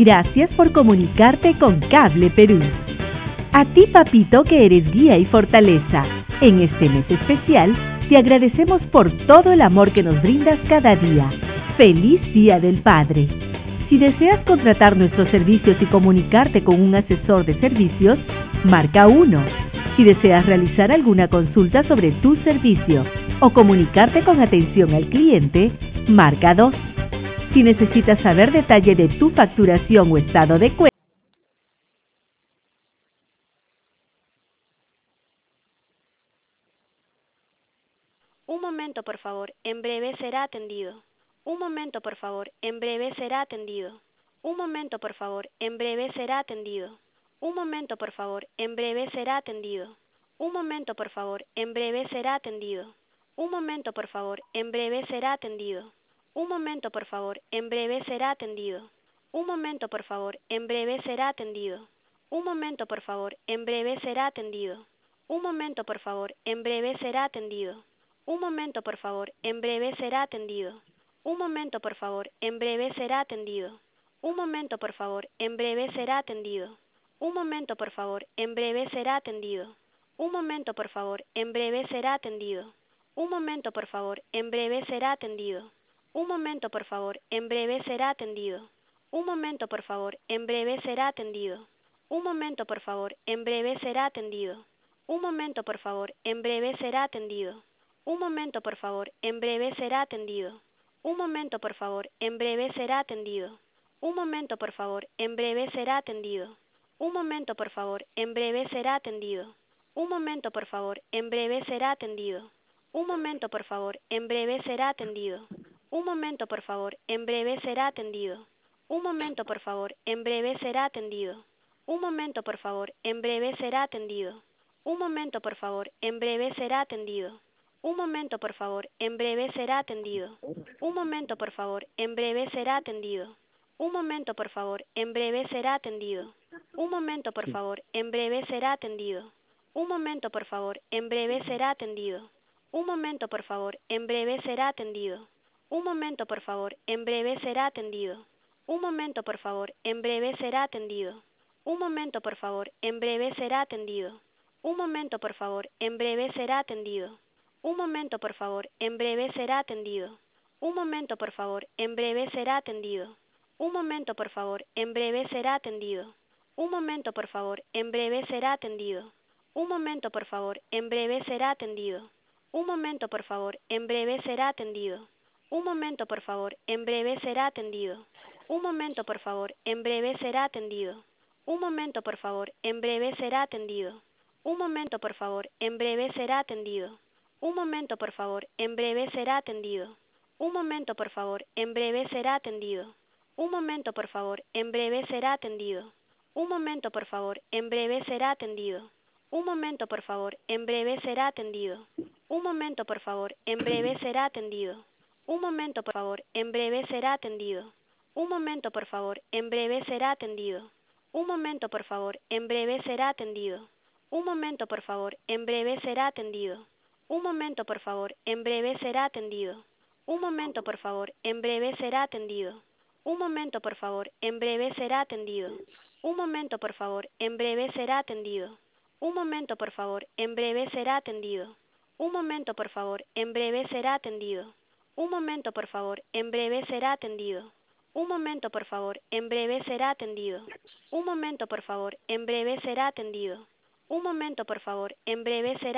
Gracias por comunicarte con Cable Perú. A ti, papito, que eres guía y fortaleza. En este mes especial, te agradecemos por todo el amor que nos brindas cada día. ¡Feliz Día del Padre! Si deseas contratar nuestros servicios y comunicarte con un asesor de servicios, marca 1. Si deseas realizar alguna consulta sobre tu servicio o comunicarte con atención al cliente, marca 2. Si necesitas saber detalle de tu facturación o estado de cuenta, Un momento, por favor, en breve será atendido. Un momento, por favor, en breve será atendido. Un momento, por favor, en breve será atendido. Un momento, por favor, en breve será atendido. Un momento, por favor, en breve será atendido. Un momento, por favor, en breve será atendido. Un momento, por favor, en breve será atendido. Un momento, por favor, en breve será atendido. Un momento, por favor, en breve será atendido. Un momento, por favor, en breve será atendido. Un momento, por favor, en breve será atendido. Un momento, por favor, en breve será atendido. Un momento, por favor, en breve será atendido. Un momento, por favor, en breve será atendido. Un momento, por favor, en breve será atendido. Un momento, por favor, en breve será atendido. Un momento, por favor, en breve será atendido. Un momento, por favor, en breve será atendido. Un momento, por favor, en breve será atendido. Un momento, por favor, en breve será atendido. Un momento, por favor, en breve será atendido. Un momento, por favor, en breve será atendido. Un momento, por favor, en breve será atendido. Un momento, por favor, en breve será atendido. Un momento, por favor, en breve será atendido. Un momento, por favor, en breve será atendido. Un momento, por favor, en breve será atendido. Un momento, por favor, en breve será atendido. Un momento, por favor, en breve será atendido. Un momento, por favor, en breve será atendido. Un momento, por favor, en breve será atendido. Un momento, por favor, en breve será atendido. Un momento, por favor, en breve será atendido. Un momento, por favor, en breve será atendido. Un momento, por favor, en breve será atendido. Un momento, por favor, en breve será atendido. Un momento, por favor, en breve será atendido. Un momento, por favor, en breve será atendido. Un momento, por favor, en breve será atendido. Un momento, por favor, en breve será atendido. Un momento, por favor, en breve será atendido. Un momento, por favor, en breve será atendido. Un momento, por favor, en breve será atendido. Un momento, por favor, en breve será atendido. Un momento, por favor, en breve será atendido. Un momento, por favor, en breve será atendido. Un momento, por favor, en breve será atendido. Un momento, por favor, en breve será atendido. Un momento, por favor, en breve será atendido. Un momento, por favor, en breve será atendido. Un momento, por favor, en breve será atendido. Un momento, por favor, en breve será atendido. Un momento, por favor, en breve será atendido. Un momento, por favor, en breve será atendido. Un momento, por favor, en breve será atendido. Un momento, por favor, en breve será atendido. Un momento, por favor, en breve será atendido. Un momento, por favor, en breve será atendido. Un momento, por favor, en breve será atendido. Un momento, por favor, en breve será atendido. Un momento, por favor, en breve será atendido. Un momento, por favor, en breve será atendido. Un momento, por favor, en breve será atendido. Un momento, por favor, en breve será atendido. Un momento, por favor, en breve será atendido. Un momento, por favor, en breve será atendido. Un momento, por favor, en breve será atendido. Un momento, por favor, en breve será atendido. Un momento, por favor, en breve será atendido. Un momento, por favor, en breve será